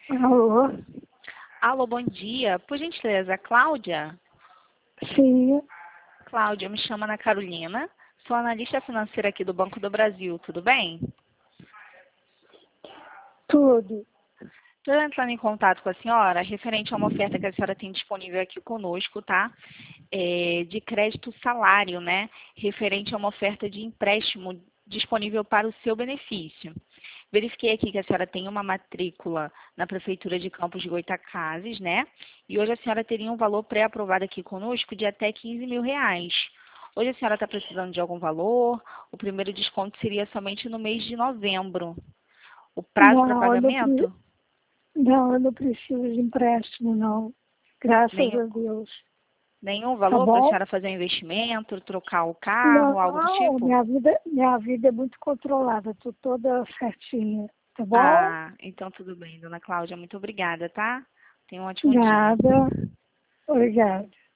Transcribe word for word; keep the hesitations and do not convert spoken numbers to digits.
Alô? Alô, bom dia. Por gentileza, Cláudia? Sim, Cláudia, me chamo Ana Carolina. Sou analista financeira aqui do Banco do Brasil, tudo bem? tudo. Estou entrando em contato com a senhora referente a uma oferta que a senhora tem disponível aqui conosco, tá? É, de crédito salário, né? Referente a uma oferta de empréstimo disponível para o seu benefício. Verifiquei aqui que a senhora tem uma matrícula na Prefeitura de Campos de Goytacazes, né? E hoje a senhora teria um valor pré-aprovado aqui conosco de até quinze mil reais. Hoje a senhora está precisando de algum valor? O primeiro desconto seria somente no mês de novembro. O prazo para Não, eu não, pre- pagamento? não, eu não preciso de empréstimo, não. Graças Nenhum, a Deus. nenhum Tá valor para a bom? senhora fazer um investimento, trocar o carro, algo do Não, tipo? minha vida, minha vida é muito controlada, tô toda certinha. Tá bom? Ah, então tudo bem, dona Cláudia. Muito obrigada, tá? Tenha um ótimo dia. Nada. Obrigada.